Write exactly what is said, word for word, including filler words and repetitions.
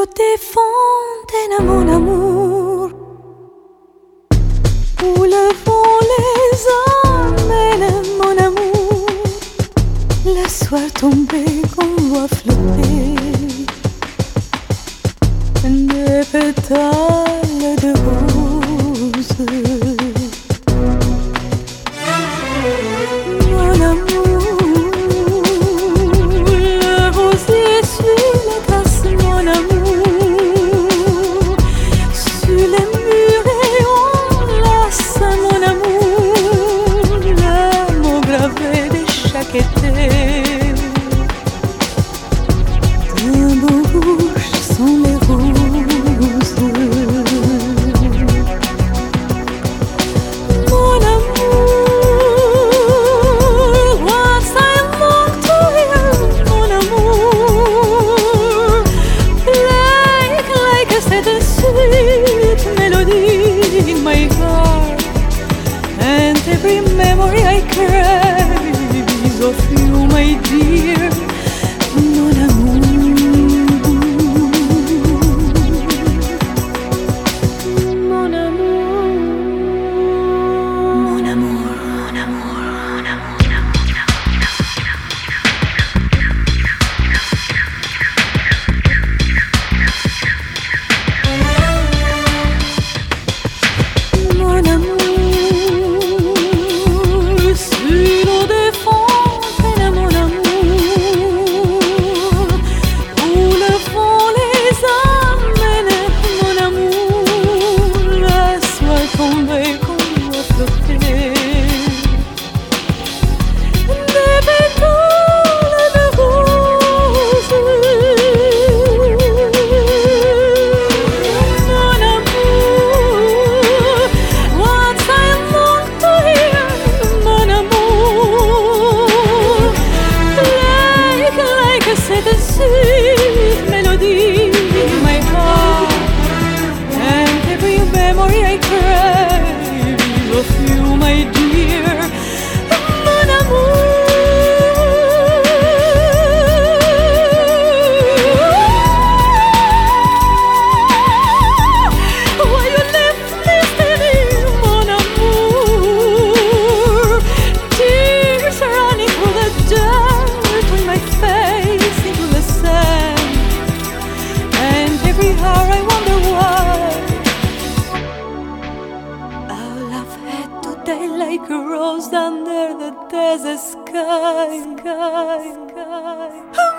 l'eau des fontaines, mon amour, où le vent les emmène, mon amour. Le soir tombé, qu'on voit flotter des pétales de rose. Mon amour, le rosier suit les traces, mon amour, sur les murs et on lasse, mon amour, le mot gravé de chaque été. De beaux rouges sont les roses. Mon amour, what I long to hear, mon amour, like, like cette sweet melody in my heart, and every memory I crave is of you, my dear, mon amour. Mon amour, mon amour, mon amour, mon amour. Mon amour, sur l'eau des fontaines, mon amour, où le vent les emmène, mon amour, le soir tombé qu'on voit flotter des pétales de rose. Mon amour, what I long to hear, mon amour, like, like cette sweet melody in my heart, and every memory I crave of you, my dear, mon amour. Why you left me standing, mon amour, tears running through the dirt on my face into the sand, and every hour I wonder why our love had to die like a rose under the desert sky, sky, sky.